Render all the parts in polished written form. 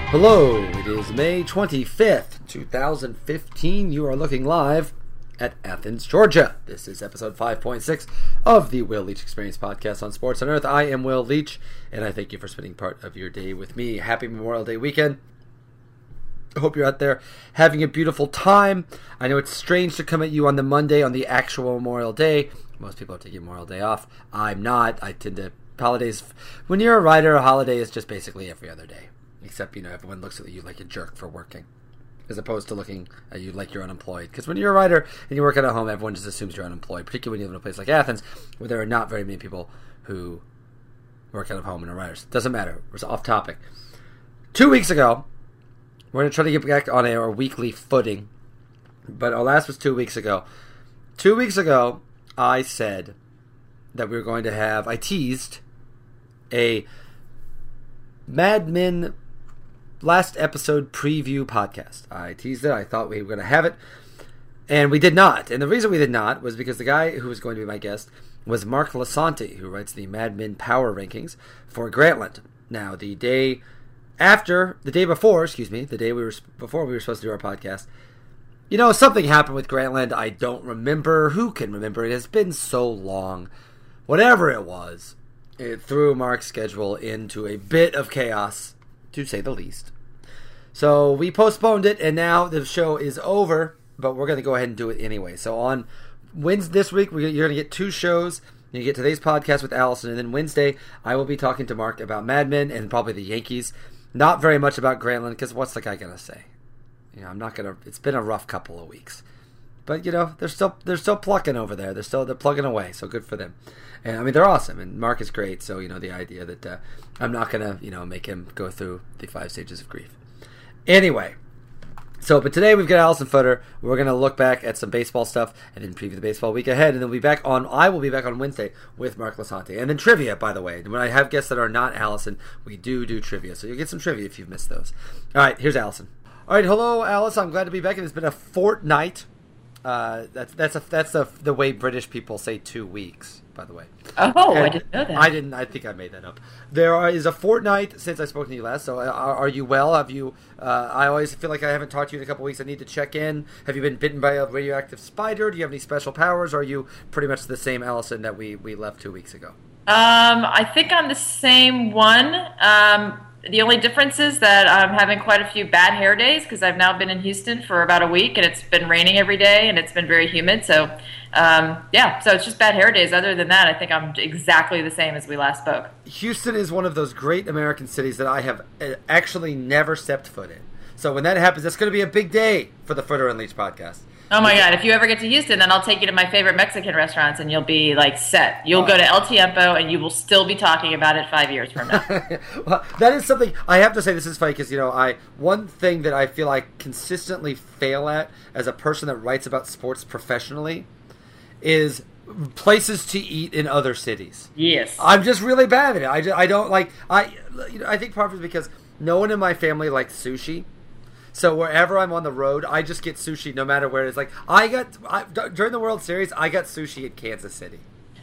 Hello, it is May 25th, 2015. You are looking live at Athens, Georgia. This is episode 5.6 of the Will Leach Experience podcast on Sports on Earth. I am Will Leach, and I thank you for spending part of your day with me. Happy Memorial Day weekend. I hope you're out there having a beautiful time. I know it's strange to come at you on the Monday on the actual Memorial Day. Most people are taking Memorial Day off. I'm not. I tend to, holidays, when you're a writer, a holiday is just basically every other day. Except, everyone looks at you like a jerk for working, as opposed to looking at you like you're unemployed. Because when you're a writer and you work at home, everyone just assumes you're unemployed, particularly when you live in a place like Athens, where there are not very many people who work out of home and are writers. Doesn't matter. It's off topic. 2 weeks ago, we're going to try to get back on our weekly footing, but our last was 2 weeks ago. 2 weeks ago, I said that we were going to have, I teased a Mad Men last episode preview podcast. I teased it. I thought we were going to have it, and we did not. And the reason we did not was because the guy who was going to be my guest was Mark Lasante, who writes the Mad Men Power Rankings for Grantland. Now, the day before we were supposed to do our podcast, something happened with Grantland. I don't remember. Who can remember? It has been so long. Whatever it was, it threw Mark's schedule into a bit of chaos, to say the least. So we postponed it, and now the show is over, but we're going to go ahead and do it anyway. So on Wednesday this week, you're going to get two shows. You get today's podcast with Allison, and then Wednesday, I will be talking to Mark about Mad Men and probably the Yankees. Not very much about Grantland, because what's the guy going to say? I'm not going to. It's been a rough couple of weeks. But, they're still plucking over there. They're plugging away, so good for them. And, they're awesome, and Mark is great, so, the idea that I'm not going to, make him go through the 5 stages of grief. Anyway, but today we've got Allison Footer. We're going to look back at some baseball stuff and then preview the baseball week ahead, and then I will be back on Wednesday with Mark Lasante. And then trivia, by the way. When I have guests that are not Allison, we do trivia, so you'll get some trivia if you've missed those. All right, here's Allison. All right, hello, Alice. I'm glad to be back, and it's been a fortnight. That's the way British people say 2 weeks, by the way. Oh, and I didn't know that. I didn't. I think I made that up. There is a fortnight since I spoke to you last. So, are you well? Have you? I always feel like I haven't talked to you in a couple weeks. I need to check in. Have you been bitten by a radioactive spider? Do you have any special powers? Or are you pretty much the same Allison that we left 2 weeks ago? I think I'm the same one. The only difference is that I'm having quite a few bad hair days because I've now been in Houston for about a week, and it's been raining every day, and it's been very humid. So, so it's just bad hair days. Other than that, I think I'm exactly the same as we last spoke. Houston is one of those great American cities that I have actually never stepped foot in. So when that happens, that's going to be a big day for the Footer and Leach podcast. Oh my God, if you ever get to Houston, then I'll take you to my favorite Mexican restaurants and you'll be set. You'll go to El Tiempo and you will still be talking about it 5 years from now. Well, that is something, I have to say this is funny because, one thing that I feel I consistently fail at as a person that writes about sports professionally is places to eat in other cities. Yes. I'm just really bad at it. I don't like, I think part of it is because no one in my family likes sushi. So wherever I'm on the road, I just get sushi no matter where it is. During the World Series, I got sushi in Kansas City.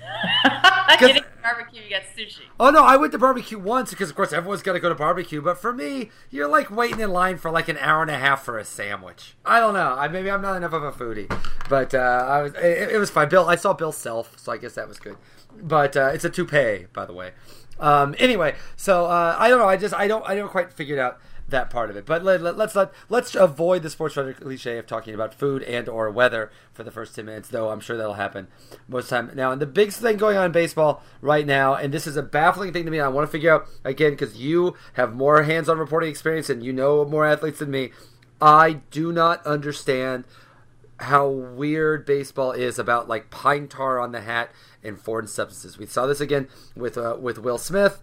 You didn't barbecue, you got sushi. Oh, no, I went to barbecue once because, of course, everyone's got to go to barbecue. But for me, you're waiting in line for an hour and a half for a sandwich. I don't know. Maybe I'm not enough of a foodie. But it was fine. I saw Bill Self, so I guess that was good. But it's a toupee, by the way. Anyway, so I don't know. I don't quite figure it out. That part of it, but let's avoid the sports writer cliche of talking about food and or weather for the first 10 minutes, though I'm sure that'll happen most of the time. Now, and the big thing going on in baseball right now, and this is a baffling thing to me, I want to figure out, again, because you have more hands-on reporting experience and you know more athletes than me, I do not understand how weird baseball is about pine tar on the hat and foreign substances. We saw this again with Will Smith,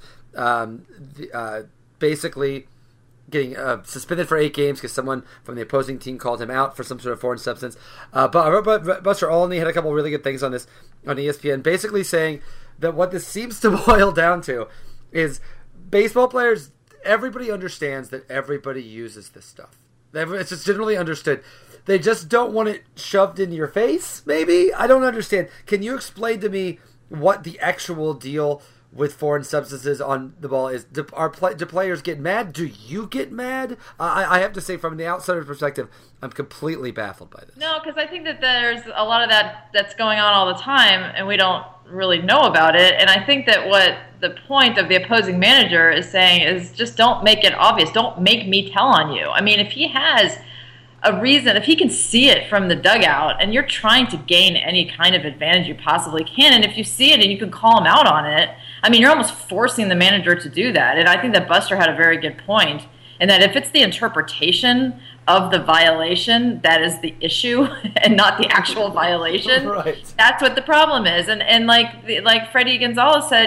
basically getting suspended for 8 games because someone from the opposing team called him out for some sort of foreign substance. But Buster Olney had a couple of really good things on this on ESPN, basically saying that what this seems to boil down to is baseball players, everybody understands that everybody uses this stuff. It's just generally understood. They just don't want it shoved in your face, maybe? I don't understand. Can you explain to me what the actual deal with foreign substances on the ball is, do players get mad? Do you get mad? I have to say, from the outsider's perspective, I'm completely baffled by this. No, because I think that there's a lot of that's going on all the time, and we don't really know about it. And I think that what the point of the opposing manager is saying is just don't make it obvious. Don't make me tell on you. I mean, if he has a reason, if he can see it from the dugout and you're trying to gain any kind of advantage you possibly can, and if you see it and you can call him out on it, I mean, you're almost forcing the manager to do that. And I think that Buster had a very good point, and that if it's the interpretation of the violation that is the issue and not the actual violation, right. That's what the problem is. And like Freddie Gonzalez said,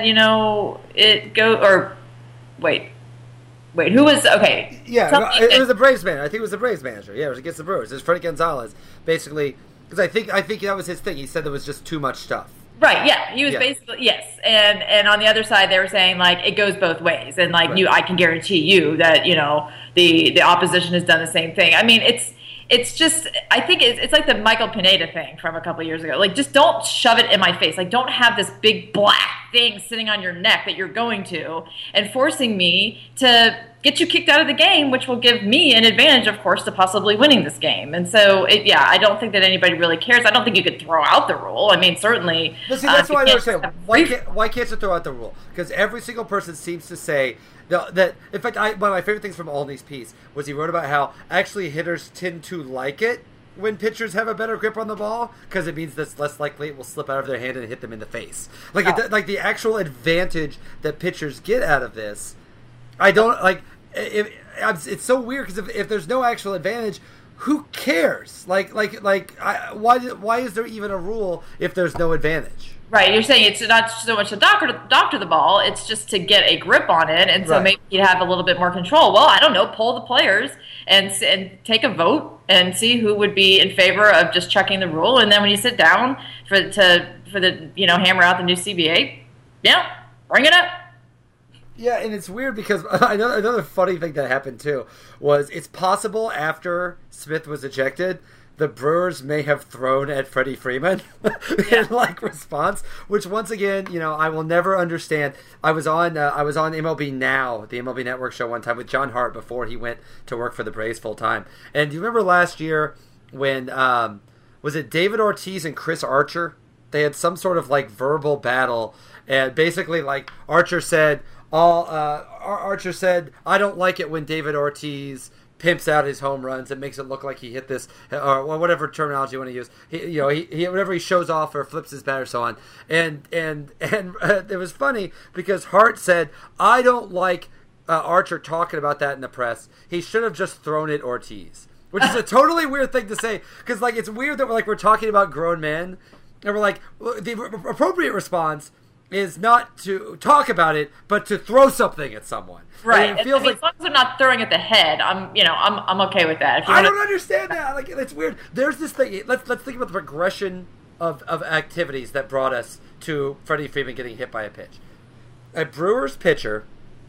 Wait, who was okay? Yeah, it was the Braves manager. I think it was the Braves manager. Yeah, it was against the Brewers. It was Freddie Gonzalez, basically, because I think that was his thing. He said there was just too much stuff. Right. Yeah, he was basically yes, and on the other side they were saying like it goes both ways, and like I can guarantee you that the opposition has done the same thing. I mean, it's just, I think it's like the Michael Pineda thing from a couple of years ago. Like, just don't shove it in my face. Like, don't have this big black thing sitting on your neck that you're going to and forcing me to get you kicked out of the game, which will give me an advantage, of course, to possibly winning this game. And so, I don't think that anybody really cares. I don't think you could throw out the rule. I mean, certainly. But see, that's why I understand. Why can't you throw out the rule? Because every single person seems to say that. In fact, one of my favorite things from Olney's piece was he wrote about how actually hitters tend to like it when pitchers have a better grip on the ball because it means that's less likely it will slip out of their hand and hit them in the face. Like the actual advantage that pitchers get out of this. I don't like. It's so weird because if there's no actual advantage, who cares? Why is there even a rule if there's no advantage? Right, you're saying it's not so much to doctor the ball, it's just to get a grip on it, and so maybe you have a little bit more control. Well, I don't know, poll the players and take a vote and see who would be in favor of just checking the rule, and then when you sit down for the hammer out the new CBA, bring it up. Yeah, and it's weird because another funny thing that happened too was it's possible after Smith was ejected, the Brewers may have thrown at Freddie Freeman in response, which once again, I will never understand. I was on MLB Now, the MLB Network show one time with John Hart before he went to work for the Braves full time. And do you remember last year when was it David Ortiz and Chris Archer? They had some sort of verbal battle, and basically Archer said, I don't like it when David Ortiz pimps out his home runs and makes it look like he hit this, or whatever terminology you want to use. He whenever he shows off or flips his bat or so on. And it was funny because Hart said, I don't like Archer talking about that in the press. He should have just thrown at Ortiz, which is a totally weird thing to say because it's weird that we're talking about grown men and we're the appropriate response is not to talk about it, but to throw something at someone. Right. It feels as long as they're not throwing at the head, I'm okay with that. I don't understand that. It's weird. There's this thing. Let's think about the progression of activities that brought us to Freddie Freeman getting hit by a pitch. A Brewers pitcher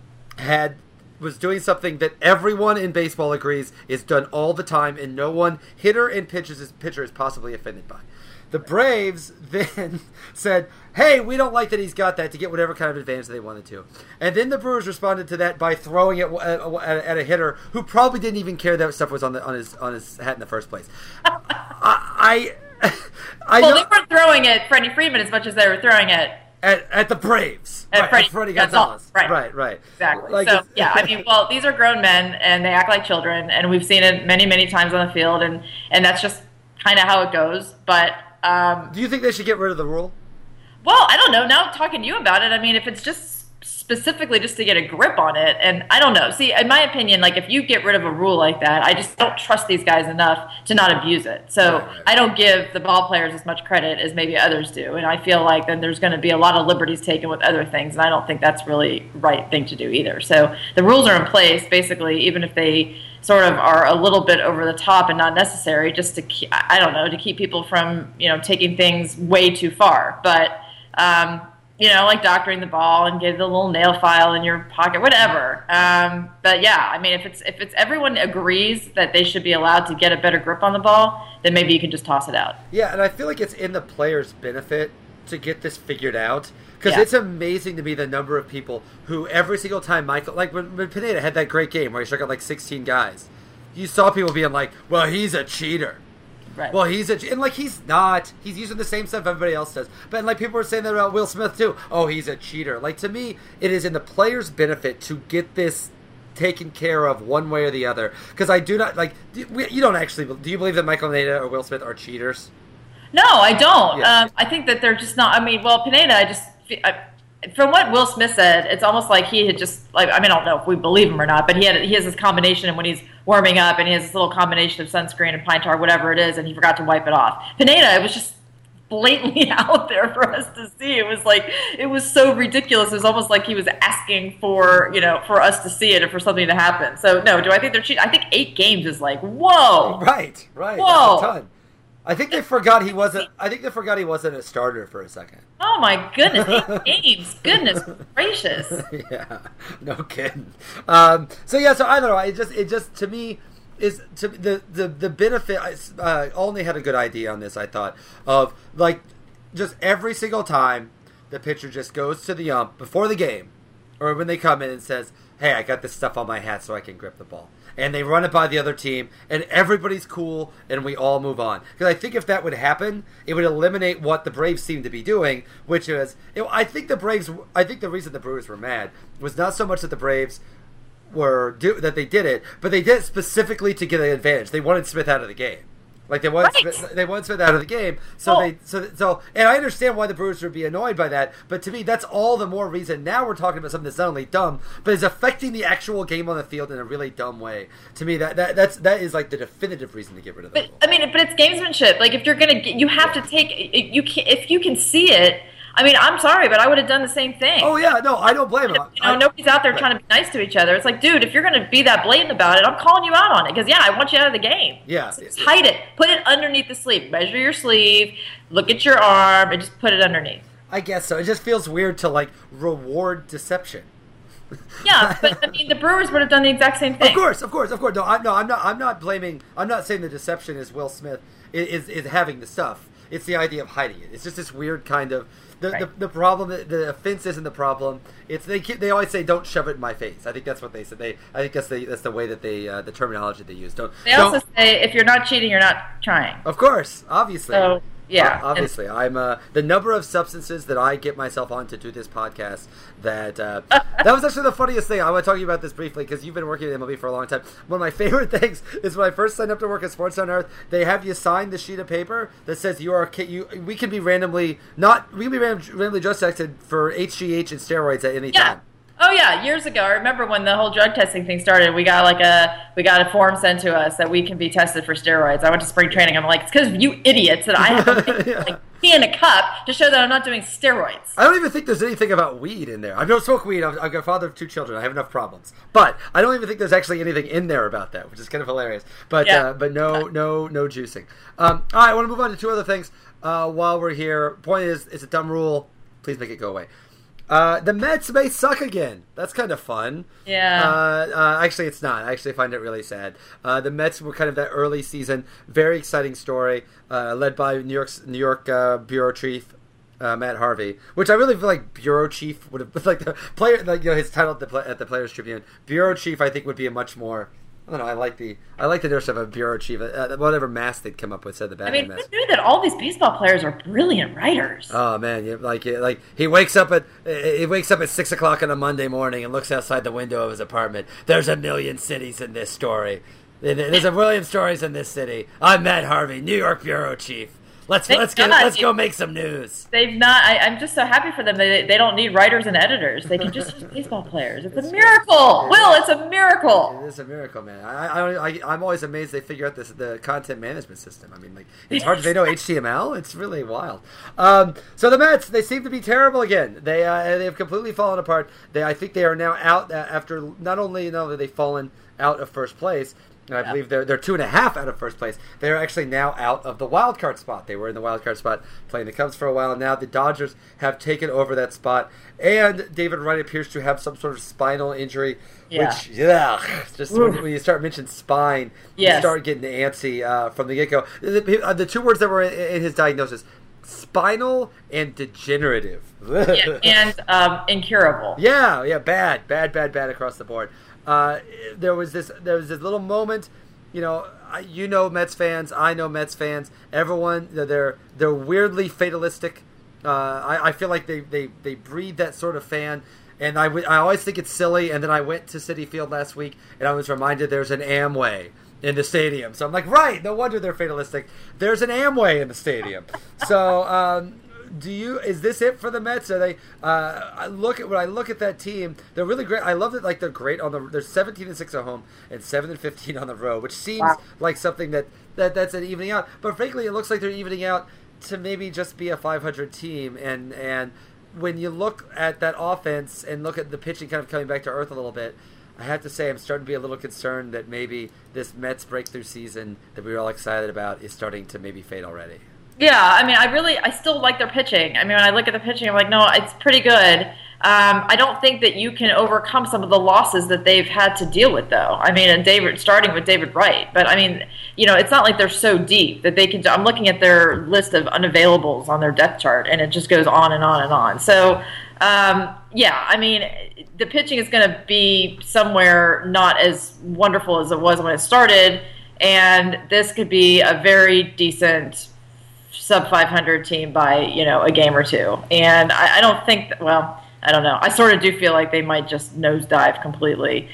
was doing something that everyone in baseball agrees is done all the time, and no one, hitter and pitcher, is possibly offended by. The Braves then said, hey, we don't like that he's got that, to get whatever kind of advantage they wanted to. And then the Brewers responded to that by throwing it at a hitter who probably didn't even care that stuff was on his hat in the first place. They weren't throwing at Freddie Freeman as much as they were throwing at the Braves. At Freddie Gonzalez. Right. Exactly. These are grown men, and they act like children, and we've seen it many, many times on the field, and that's just kind of how it goes. But do you think they should get rid of the rule? Well, I don't know. Now talking to you about it, I mean, if it's just specifically just to get a grip on it, and I don't know. See, in my opinion, if you get rid of a rule like that, I just don't trust these guys enough to not abuse it. So right. I don't give the ball players as much credit as maybe others do, and I feel like then there's going to be a lot of liberties taken with other things, and I don't think that's really the right thing to do either. So the rules are in place, basically, even if they sort of are a little bit over the top and not necessary, just to to keep people from taking things way too far, but. Like doctoring the ball and get the little nail file in your pocket, whatever. But yeah, I mean, if it's everyone agrees that they should be allowed to get a better grip on the ball, then maybe you can just toss it out. Yeah, and I feel like it's in the player's benefit to get this figured out. Because Yeah. it's amazing to me the number of people who every single time Michael, like when Pineda had that great game where he struck out like 16 guys, you saw people being like, well, he's a cheater. Right. Well, and like he's not. He's using the same stuff everybody else does. But like people were saying that about Will Smith too. Oh, he's a cheater. Like to me, it is in the player's benefit to get this taken care of one way or the other. Because I do not like. You don't actually. Do you believe that Michael Pineda or Will Smith are cheaters? No, I don't. Yeah. I think that they're just not. I mean, well, Pineda, from what Will Smith said, it's almost like he had just like. I mean, I don't know if we believe him or not, but he has this combination, and when he's warming up, and he has this little combination of sunscreen and pine tar, whatever it is, and he forgot to wipe it off. Pineda, it was just blatantly out there for us to see. It was like it was so ridiculous. It was almost like he was asking for for us to see it or for something to happen. So no, do I think they're cheating? I think 8 games is like whoa. Right. Whoa. That's a ton. I think they forgot he wasn't. I think they forgot he wasn't a starter for a second. Oh my goodness, 8 games! Goodness gracious! Yeah, no kidding. So I don't know. It just to me is to the benefit. Olney had a good idea on this. I thought of like just every single time the pitcher just goes to the ump before the game, or when they come in and says, "Hey, I got this stuff on my hat so I can grip the ball." And they run it by the other team, and everybody's cool, and we all move on. Because I think if that would happen, it would eliminate what the Braves seem to be doing, which is, I think the reason the Brewers were mad was not so much that the Braves that they did it, but they did it specifically to get an advantage. They wanted Smith out of the game. Like they want Smith out of the game, and I understand why the Brewers would be annoyed by that. But to me, that's all the more reason. Now we're talking about something that's not only dumb, but is affecting the actual game on the field in a really dumb way. To me, that is like the definitive reason to get rid of the rule. But it's gamesmanship. Like if you're gonna, you have to take if you can see it. I mean, I'm sorry, but I would have done the same thing. Oh yeah, no, I don't blame him. Nobody's out there trying to be nice to each other. It's like, dude, if you're going to be that blatant about it, I'm calling you out on it because I want you out of the game. Yeah, so just hide it, put it underneath the sleeve, measure your sleeve, look at your arm, and just put it underneath. I guess so. It just feels weird to like reward deception. Yeah, but I mean, the Brewers would have done the exact same thing. Of course. No, I'm not blaming. I'm not saying the deception is Will Smith is having the stuff. It's the idea of hiding it. It's just this weird kind of the problem. The offense isn't the problem. It's they always say don't shove it in my face. I think that's what they said. I think that's the way that they the terminology they use. They also say if you're not cheating, you're not trying. Of course, obviously. So yeah, obviously, I'm the number of substances that I get myself on to do this podcast. That was actually the funniest thing. I want to talk to you about this briefly because you've been working at MLB for a long time. One of my favorite things is when I first signed up to work at Sports on Earth, they have you sign the sheet of paper that says we can be randomly drug tested for HGH and steroids at any time. Oh yeah, years ago. I remember when the whole drug testing thing started. We got a form sent to us that we can be tested for steroids. I went to spring training. I'm like, it's because of you idiots that I have to pee in a cup to show that I'm not doing steroids. I don't even think there's anything about weed in there. I don't smoke weed. I've got a father of 2 children. I have enough problems, but I don't even think there's actually anything in there about that, which is kind of hilarious. But no juicing. All right, I want to move on to 2 other things while we're here. Point is, it's a dumb rule. Please make it go away. The Mets may suck again. That's kind of fun. Yeah. Actually, it's not. I actually find it really sad. The Mets were kind of that early season, very exciting story, led by New York bureau chief Matt Harvey, which I really feel like bureau chief would have like the player, like his title at the Players Tribune. Bureau chief, I think, would be a much more. I don't know. I like the notion of a bureau chief. Whatever mask they'd come up with said the Batman mask. Who knew that all these baseball players are brilliant writers? Oh man, like he wakes up at 6 o'clock on a Monday morning and looks outside the window of his apartment. There's a million cities in this story. There's a million stories in this city. I'm Matt Harvey, New York bureau chief. Let's go make some news. They've not. I'm just so happy for them. They don't need writers and editors. They can just use baseball players. It's a miracle, Will. It's a miracle. It is a miracle, man. I'm always amazed they figure out the content management system. I mean, like it's hard. They know HTML. It's really wild. So the Mets, they seem to be terrible again. They have completely fallen apart. I think they are now out after not only have they fallen out of first place. And I believe they're 2.5 out of first place. They're actually now out of the wild card spot. They were in the wild card spot playing the Cubs for a while. Now the Dodgers have taken over that spot. And David Wright appears to have some sort of spinal injury. Yeah. Which, just when you start mentioning spine, you start getting antsy from the get-go. The 2 words that were in his diagnosis, spinal and degenerative. Yeah, and incurable. Yeah, bad across the board. There was this little moment, Mets fans, I know Mets fans, everyone, they're weirdly fatalistic. I feel like they breed that sort of fan, and I always think it's silly. And then I went to Citi Field last week, and I was reminded there's an Amway in the stadium. So I'm like, right, no wonder they're fatalistic. There's an Amway in the stadium. So, is this it for the Mets? Are they? When I look at that team, they're really great. I love that, like, they're great they're 17-6 at home and 7-15 on the road, which seems like something that's an evening out. But frankly, it looks like they're evening out to maybe just be a 500 team. And when you look at that offense and look at the pitching kind of coming back to earth a little bit, I have to say I'm starting to be a little concerned that maybe this Mets breakthrough season that we were all excited about is starting to maybe fade already. Yeah, I mean, I still like their pitching. I mean, when I look at the pitching, I'm like, no, it's pretty good. I don't think that you can overcome some of the losses that they've had to deal with, though. I mean, and starting with David Wright. But, I mean, it's not like they're so deep that they can – I'm looking at their list of unavailables on their depth chart, and it just goes on and on and on. So, yeah, I mean, the pitching is going to be somewhere not as wonderful as it was when it started, and this could be a very decent – sub-500 team by, a game or two. And I don't think I don't know. I sort of do feel like they might just nosedive completely.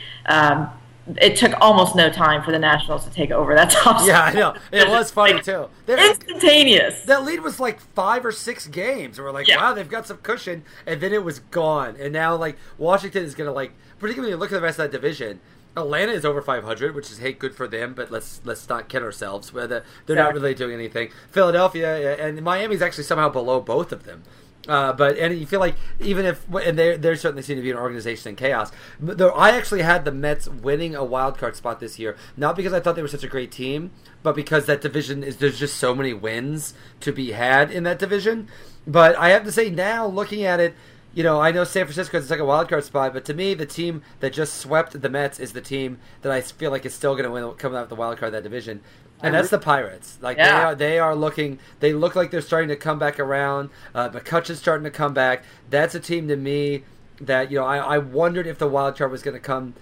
It took almost no time for the Nationals to take over that top spot. Yeah, I know. It was funny, too. Instantaneous. That lead was like 5 or 6 games. We're like, wow, they've got some cushion. And then it was gone. And now, like, Washington is going to, particularly when you look at the rest of that division, Atlanta is over 500, which is, hey, good for them, but let's not kid ourselves. They're not really doing anything. Philadelphia and Miami's actually somehow below both of them. And you feel like even if, and they certainly seem to be an organization in chaos. I actually had the Mets winning a wild card spot this year, not because I thought they were such a great team, but because that division there's just so many wins to be had in that division. But I have to say now, looking at it, I know San Francisco is like a wild card spot, but to me, the team that just swept the Mets is the team that I feel like is still going to come out of the wild card of that division, and that's the Pirates. They are looking. They look like they're starting to come back around. McCutcheon's starting to come back. That's a team to me that I wondered if the wild card was going to come.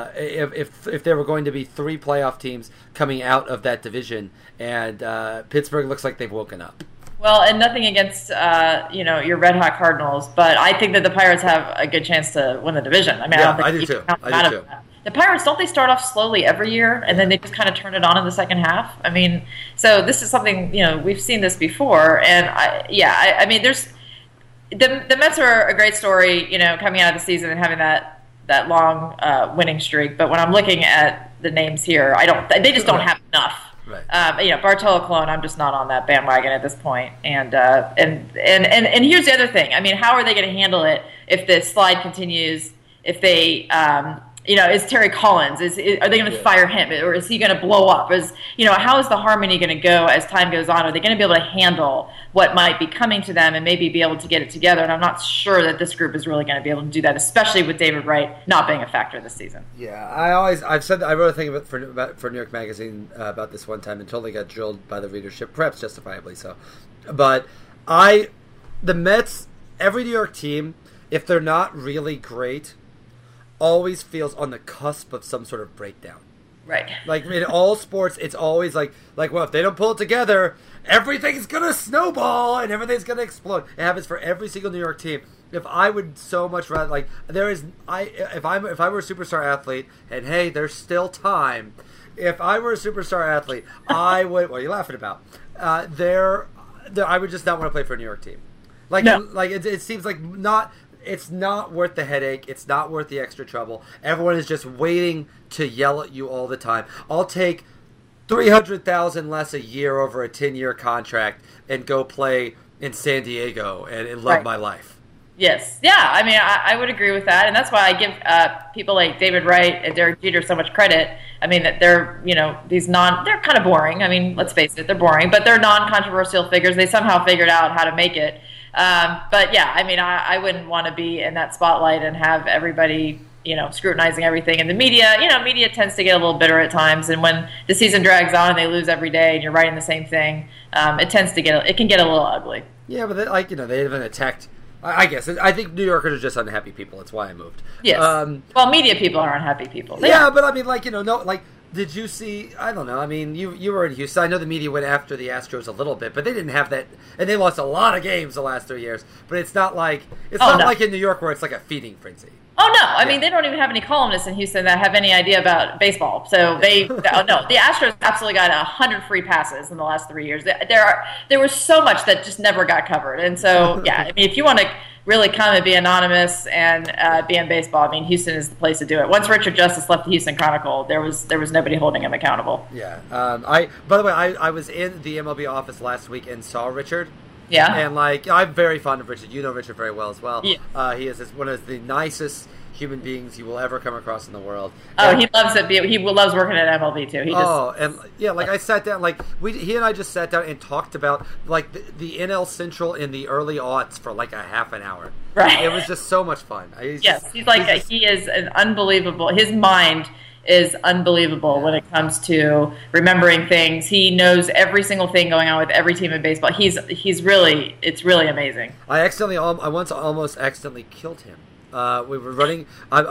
If there were going to be 3 playoff teams coming out of that division, and Pittsburgh looks like they've woken up. Well, and nothing against, your red hot Cardinals, but I think that the Pirates have a good chance to win the division. I mean, I do too. The Pirates, don't they start off slowly every year, and then they just kind of turn it on in the second half? I mean, so this is something, we've seen this before, and I mean, there's the Mets are a great story, coming out of the season and having that long winning streak. But when I'm looking at the names here, they just don't have enough. Right. Bartolo Colon, I'm just not on that bandwagon at this point. And here's the other thing. I mean, how are they going to handle it if the slide continues? If they, is Terry Collins? Are they going to fire him, or is he going to blow up? How is the harmony going to go as time goes on? Are they going to be able to handle what might be coming to them and maybe be able to get it together? And I'm not sure that this group is really going to be able to do that, especially with David Wright not being a factor this season. Yeah, I've said that I wrote a thing for New York Magazine about this one time and totally got drilled by the readership, perhaps justifiably so. But the Mets, every New York team, if they're not really great, always feels on the cusp of some sort of breakdown. Right. Like in all sports, it's always like, well, if they don't pull it together, everything's gonna snowball and everything's gonna explode. It happens for every single New York team. If I would so much rather if I were a superstar athlete, and hey, there's still time. If I were a superstar athlete, I would. What are you laughing about? I would just not want to play for a New York team. It seems like not. It's not worth the headache. It's not worth the extra trouble. Everyone is just waiting to yell at you all the time. I'll take $300,000 less a year over a 10-year contract and go play in San Diego and love my life. Yes. Yeah, I mean, I would agree with that. And that's why I give people like David Wright and Derek Jeter so much credit. I mean, that they're, they're kind of boring. I mean, let's face it, they're boring. But they're non-controversial figures. They somehow figured out how to make it. But yeah, I mean, I wouldn't want to be in that spotlight and have everybody, scrutinizing everything. And the media, media tends to get a little bitter at times. And when the season drags on and they lose every day and you're writing the same thing, it can get a little ugly. Yeah, but they haven't attacked. I guess I think New Yorkers are just unhappy people. That's why I moved. Yes. Well, media people are unhappy people. But I mean, did you see? I don't know. I mean, you were in Houston. I know the media went after the Astros a little bit, but they didn't have that, and they lost a lot of games the last 3 years. But it's not like like in New York where it's like a feeding frenzy. Oh no! I mean, they don't even have any columnists in Houston that have any idea about baseball. So no, the Astros absolutely got 100 free passes in the last 3 years. There was so much that just never got covered, and so yeah. I mean, if you want to really come and be anonymous and be in baseball, I mean, Houston is the place to do it. Once Richard Justice left the Houston Chronicle, there was nobody holding him accountable. Yeah. By the way, I was in the MLB office last week and saw Richard. Yeah. And I'm very fond of Richard. You know Richard very well as well. Yeah. He is one of the nicest human beings you will ever come across in the world. Oh, he loves it. He loves working at MLB too. I sat down, he and I just sat down and talked about the NL Central in the early aughts for like a half an hour. Right. It was just so much fun. He is an unbelievable. His mind is unbelievable when it comes to remembering things. He knows every single thing going on with every team in baseball. It's really amazing. I once almost accidentally killed him. We were running.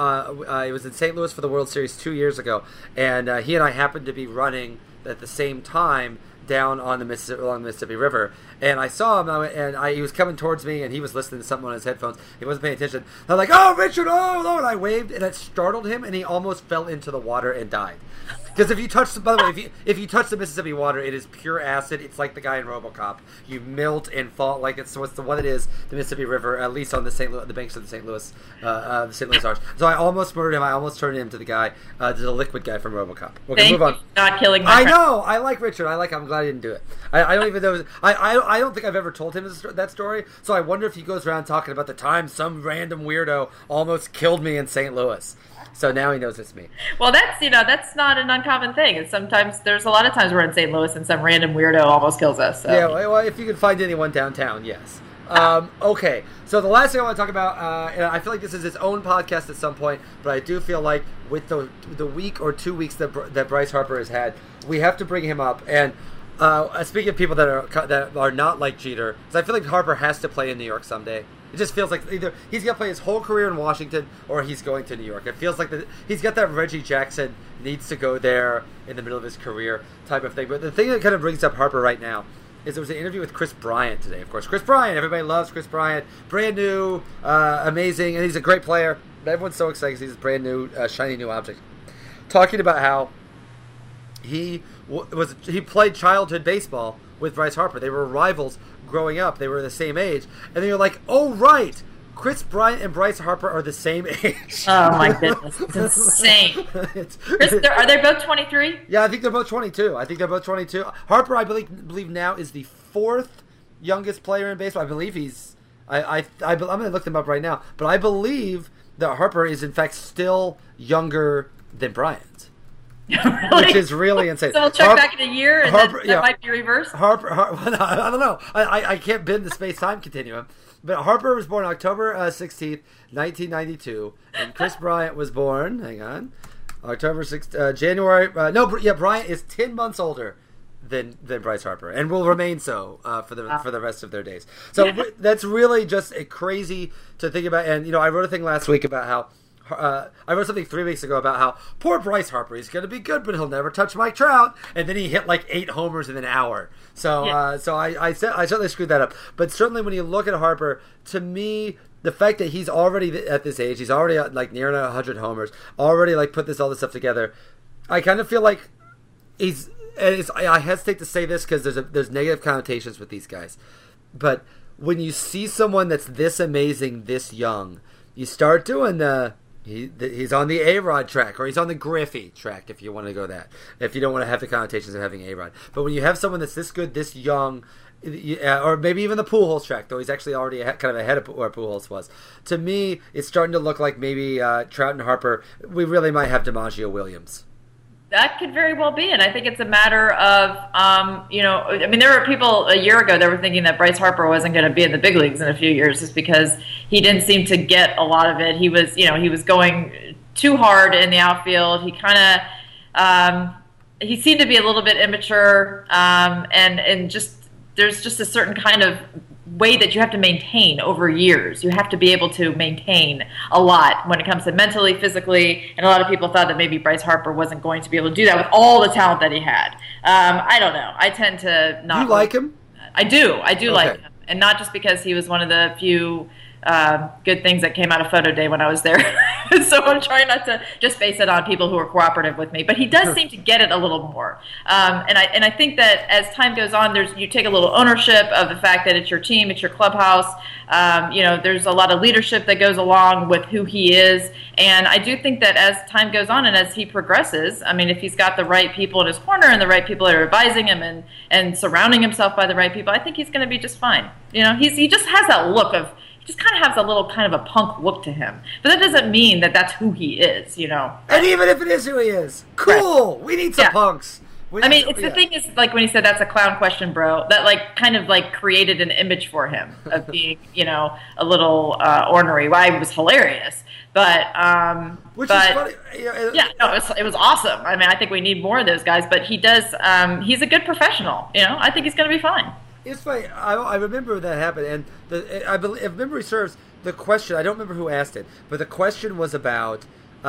I was in St. Louis for the World Series 2 years ago, and he and I happened to be running at the same time down on along the Mississippi River. And I saw him, he was coming towards me, and he was listening to something on his headphones. He wasn't paying attention. I was like, "Oh, Richard! Oh, no!" And I waved, and it startled him, and he almost fell into the water and died. Because if you touch the Mississippi water, it is pure acid. It's like the guy in RoboCop. You melt and fall what it is. The Mississippi River, at least on the banks of the St. Louis Arch. So I almost murdered him. I almost turned him to the liquid guy from RoboCop. Okay, move on. Not killing. I know. I like Richard. I'm glad I didn't do it. I don't even know. I don't think I've ever told him that story. So I wonder if he goes around talking about the time some random weirdo almost killed me in St. Louis. So now he knows it's me. Well, that's not an uncommon thing. It's there's a lot of times we're in St. Louis and some random weirdo almost kills us. So. Yeah, well, if you can find anyone downtown, yes. Okay, so the last thing I want to talk about, and I feel like this is its own podcast at some point, but I do feel like with the week or 2 weeks that Bryce Harper has had, we have to bring him up. And speaking of people that are not like Jeter, because I feel like Harper has to play in New York someday. It just feels like either he's going to play his whole career in Washington or he's going to New York. It feels like he's got that Reggie Jackson needs to go there in the middle of his career type of thing. But the thing that kind of brings up Harper right now is there was an interview with Chris Bryant today. Of course, Chris Bryant, everybody loves Chris Bryant. Brand new, amazing, and he's a great player. Everyone's so excited because he's a brand new, shiny new object. Talking about how he played childhood baseball with Bryce Harper. They were rivals growing up. They were the same age. And then you're like, oh, right. Chris Bryant and Bryce Harper are the same age. Oh, my goodness. It's insane. Are they both 23? Yeah, I think they're both 22. Harper, I believe now is the fourth youngest player in baseball. I believe he's... I'm going to look them up right now. But I believe that Harper is, in fact, still younger than Bryant. Really? Which is really insane. So we'll check back in a year and that might be reversed? Harper I don't know. I can't bend the space-time continuum. But Harper was born October 16th, 1992. And Chris Bryant was born, hang on, October 6th, January. Bryant is 10 months older than Bryce Harper and will remain so for the rest of their days. So that's really just crazy to think about. And, I wrote a thing last week about how I wrote something 3 weeks ago about how poor Bryce Harper, he's going to be good, but he'll never touch Mike Trout. And then he hit like 8 homers in an hour. So I certainly screwed that up. But certainly when you look at Harper, to me, the fact that he's already at this age, he's already like near 100 homers, already like put all this stuff together, I kind of feel like I hesitate to say this because there's negative connotations with these guys. But when you see someone that's this amazing, this young, you start doing he's on the A-Rod track, or he's on the Griffey track, if you want to go that. If you don't want to have the connotations of having A-Rod. But when you have someone that's this good, this young, or maybe even the Pujols track, though he's actually already kind of ahead of where Pujols was. To me, it's starting to look like maybe Trout and Harper, we really might have DiMaggio Williams. That could very well be, and I think it's a matter of, there were people a year ago that were thinking that Bryce Harper wasn't going to be in the big leagues in a few years just because he didn't seem to get a lot of it. He was going too hard in the outfield. He kind of he seemed to be a little bit immature, and just there's just a certain kind of way that you have to maintain over years. You have to be able to maintain a lot when it comes to mentally, physically, and a lot of people thought that maybe Bryce Harper wasn't going to be able to do that with all the talent that he had. I don't know. I tend to not. You like him? I do like him, and not just because he was one of the few good things that came out of photo day when I was there. So I'm trying not to just base it on people who are cooperative with me. But he does seem to get it a little more. And I think that as time goes on, you take a little ownership of the fact that it's your team, it's your clubhouse. There's a lot of leadership that goes along with who he is. And I do think that as time goes on and as he progresses, I mean, if he's got the right people in his corner and the right people that are advising him and surrounding himself by the right people, I think he's going to be just fine. He just has that look of, just kind of has a little kind of a punk look to him. But that doesn't mean that that's who he is, And even if it is who he is, cool. Right. We need some punks. The thing is, like when he said that's a clown question, bro, that like kind of like created an image for him of being, a little ornery. Well, it was hilarious. But which is funny. It was awesome. I mean, I think we need more of those guys. But he does. He's a good professional. I think he's going to be fine. It's funny. I remember that happened, and I believe, if memory serves, the question, I don't remember who asked it, but the question was about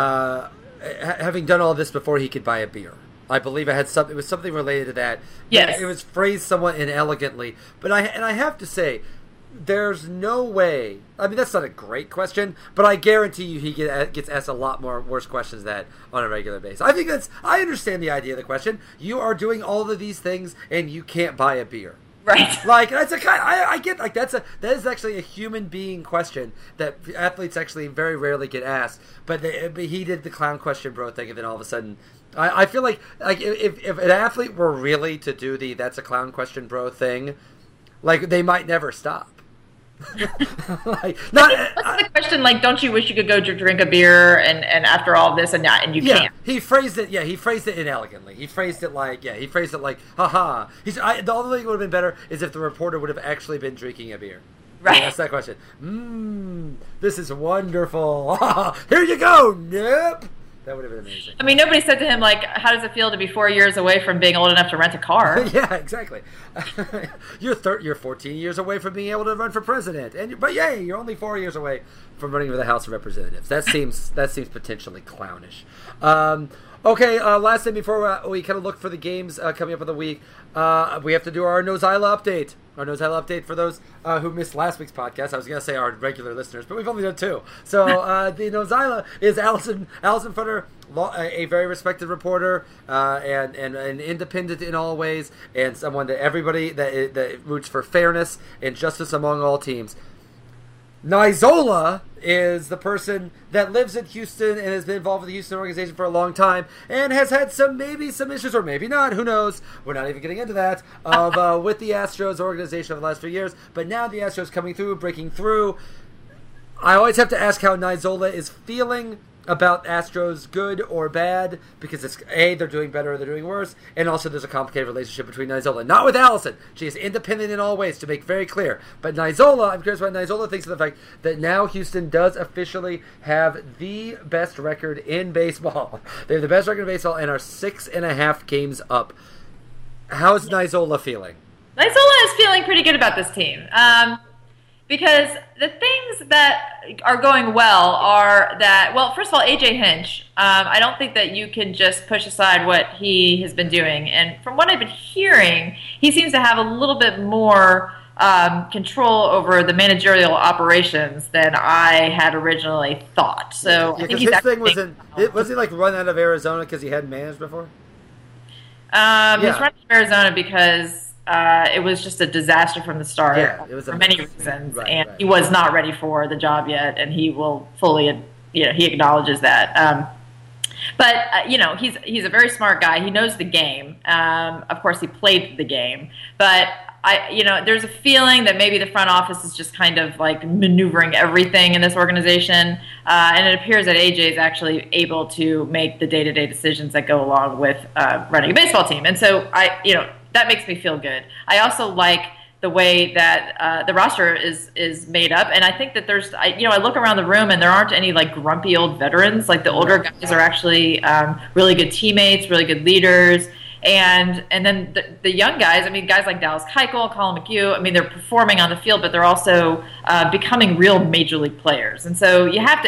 having done all this before he could buy a beer. I believe it was something related to that. Yes. It was phrased somewhat inelegantly, but I have to say, there's no way. I mean, that's not a great question, but I guarantee you he gets asked a lot more worse questions than that on a regular basis. I understand the idea of the question. You are doing all of these things, and you can't buy a beer. Right. Like, that's I get, like, that is actually a human being question that athletes actually very rarely get asked. But he did the clown question, bro, thing, and then all of a sudden, I feel like if an athlete were really to do the that's a clown question, bro thing, like, they might never stop. What's the question? Like, don't you wish you could go drink a beer and after all this and you can't? He phrased it. Yeah, he phrased it inelegantly. He phrased it like, haha. The only thing that would have been better is if the reporter would have actually been drinking a beer. Right. That's that question. This is wonderful. Here you go, Nip. That would have been amazing. I mean, nobody said to him, like, how does it feel to be 4 years away from being old enough to rent a car? Yeah, exactly. You're 14 years away from being able to run for president, but yay, you're only 4 years away from running for the House of Representatives. That seems potentially clownish. Okay, last thing before we kind of look for the games coming up in the week, we have to do our Nozila update. Our Nozila update for those who missed last week's podcast. I was going to say our regular listeners, but we've only done two. So the Nozila is Allison Footer, a very respected reporter and an independent in all ways, and someone that everybody that roots for fairness and justice among all teams. Naizola is the person that lives in Houston and has been involved with the Houston organization for a long time and has had some issues, or maybe not, who knows, we're not even getting into that, of with the Astros organization over the last few years. But now the Astros breaking through. I always have to ask how Naizola is feeling about Astros, good or bad, because it's they're doing better or they're doing worse, and also there's a complicated relationship between Naizola. Not with Allison. She is independent in all ways, to make very clear. But Naizola, I'm curious what Naizola thinks of the fact that now Houston does officially have the best record in baseball. They have the best record in baseball and are 6.5 games up. How's Naizola feeling? Naizola is feeling pretty good about this team. Because the things that are going well are that, well, first of all, A.J. Hinch, I don't think that you can just push aside what he has been doing. And from what I've been hearing, he seems to have a little bit more control over the managerial operations than I had originally thought. So I think he's his thing was he like run out of Arizona because he hadn't managed before? He's run out of Arizona because it was just a disaster from the start for many reasons, and he was not ready for the job yet, and he will fully, he acknowledges that. But he's a very smart guy. He knows the game. Of course, he played the game, but there's a feeling that maybe the front office is just kind of like maneuvering everything in this organization, and it appears that AJ is actually able to make the day-to-day decisions that go along with running a baseball team, and so that makes me feel good. I also like the way that the roster is made up. And I think that I look around the room and there aren't any like grumpy old veterans. Like the older guys are actually really good teammates, really good leaders. And then the young guys, I mean, guys like Dallas Keuchel, Colin McHugh, I mean, they're performing on the field, but they're also becoming real major league players. And so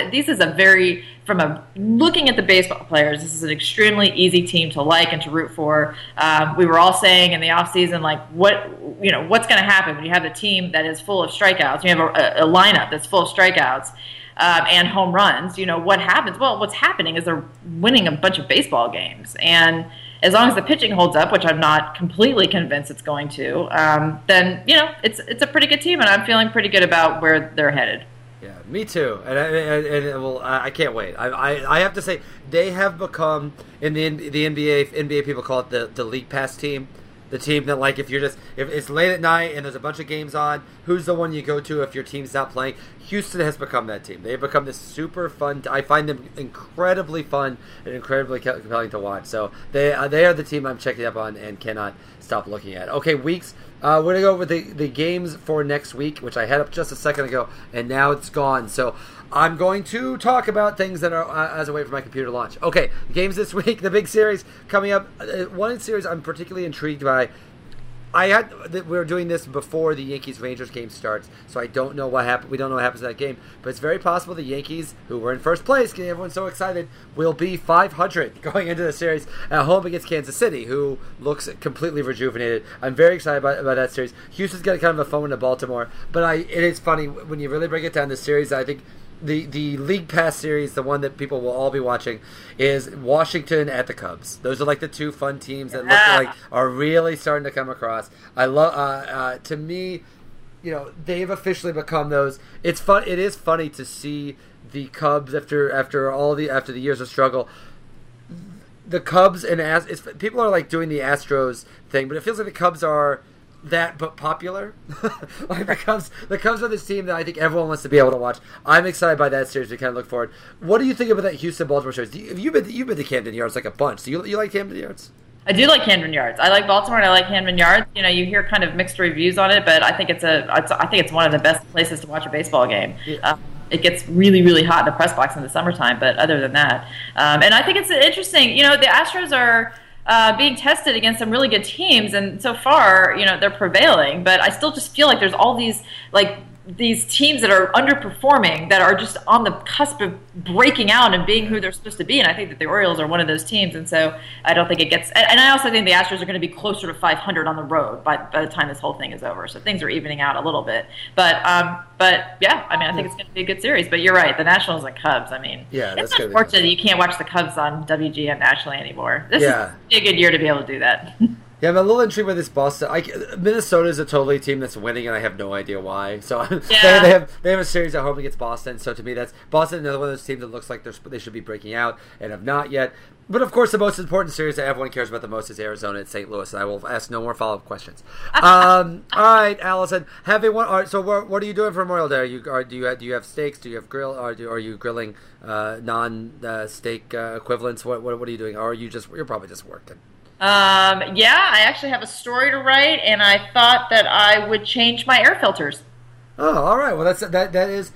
looking at the baseball players, this is an extremely easy team to like and to root for. We were all saying in the offseason, like, what's going to happen when you have a team that is full of strikeouts, you have a lineup that's full of strikeouts, and home runs, what happens? Well, what's happening is they're winning a bunch of baseball games. And as long as the pitching holds up, which I'm not completely convinced it's going to, then, it's a pretty good team, and I'm feeling pretty good about where they're headed. Yeah, me too. And I can't wait. I have to say, they have become, in the NBA people call it the League Pass team. The team that, like, if it's late at night and there's a bunch of games on, who's the one you go to if your team's not playing? Houston has become that team. They've become this super fun. I find them incredibly fun and incredibly compelling to watch. So they are the team I'm checking up on and cannot stop looking at. Okay, weeks. We're going to go over the games for next week, which I had up just a second ago, and now it's gone. So I'm going to talk about things that are as I wait for my computer to launch. Okay, games this week, the big series coming up. One series I'm particularly intrigued by. We're doing this before the Yankees-Rangers game starts, so I don't know what happened. We don't know what happens in that game, but it's very possible the Yankees, who were in first place, getting everyone so excited, will be 500 going into the series at home against Kansas City, who looks completely rejuvenated. I'm very excited about that series. Houston's got kind of a phone to Baltimore, but it is funny when you really break it down. This series, I think. The League Pass series, the one that people will all be watching, is Washington at the Cubs. Those are like the two fun teams that look like are really starting to come across. I love. To me, they've officially become those. It's fun. It is funny to see the Cubs after the years of struggle. The Cubs and people are like doing the Astros thing, but it feels like the Cubs are that but popular. Like the Cubs are this team that I think everyone wants to be able to watch. I'm excited by that series. We kind of look forward. What do you think about that Houston-Baltimore series? You've been to Camden Yards like a bunch. Do you like Camden Yards? I do like Camden Yards. I like Baltimore and I like Camden Yards. You hear kind of mixed reviews on it, but I think it's one of the best places to watch a baseball game. Yeah. It gets really, really hot in the press box in the summertime, but other than that, and I think it's interesting. The Astros are being tested against some really good teams, and so far, they're prevailing. But I still just feel like there's all these teams that are underperforming that are just on the cusp of breaking out and being who they're supposed to be. And I think that the Orioles are one of those teams. And so I don't think it gets – and I also think the Astros are going to be closer to 500 on the road by the time this whole thing is over. So things are evening out a little bit. But yeah, I think it's going to be a good series. But you're right, the Nationals and Cubs, it's unfortunate that you can't watch the Cubs on WGN nationally anymore. This is a good year to be able to do that. Yeah, I'm a little intrigued with this Boston. Minnesota is a totally team that's winning, and I have no idea why. So they have a series at home against Boston. So to me, that's Boston, another one of those teams that looks like they should be breaking out and have not yet. But of course, the most important series that everyone cares about the most is Arizona and St. Louis. And I will ask no more follow-up questions. All right, Allison, all right, so what are you doing for Memorial Day? Do you have steaks? Do you have grill? Or are you grilling non-steak equivalents? What are you doing? Or you're probably just working? I actually have a story to write, and I thought that I would change my air filters. Oh, all right. Well, that is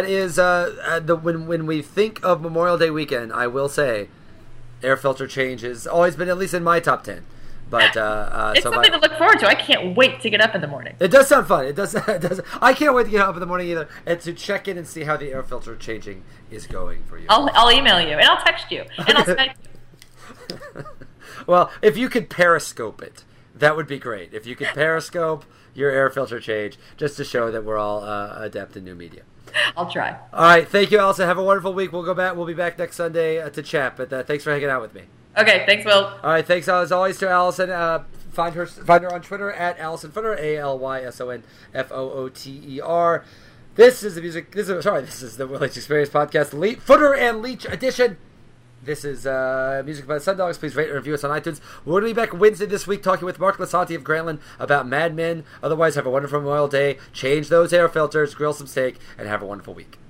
when we think of Memorial Day weekend, I will say, air filter change has always been at least in my top 10. But it's something to look forward to. I can't wait to get up in the morning. It does sound fun. It does. I can't wait to get up in the morning either, and to check in and see how the air filter changing is going for you. I'll email you and I'll text you and I'll Skype you. Well, if you could Periscope it, that would be great. If you could Periscope your air filter change, just to show that we're all adept in new media. I'll try. All right. Thank you, Allison. Have a wonderful week. We'll be back next Sunday to chat, but thanks for hanging out with me. Okay. Thanks, Will. All right. Thanks, as always, to Allison. Find her on Twitter at Allison Footer, ALYSONFOOTER. This is the Will Leitch Experience Podcast, Footer and Leach edition. This is Music by the Sundogs. Please rate and review us on iTunes. We're going to be back Wednesday this week talking with Mark Lasanti of Grantland about Mad Men. Otherwise, have a wonderful Memorial Day. Change those air filters, grill some steak, and have a wonderful week.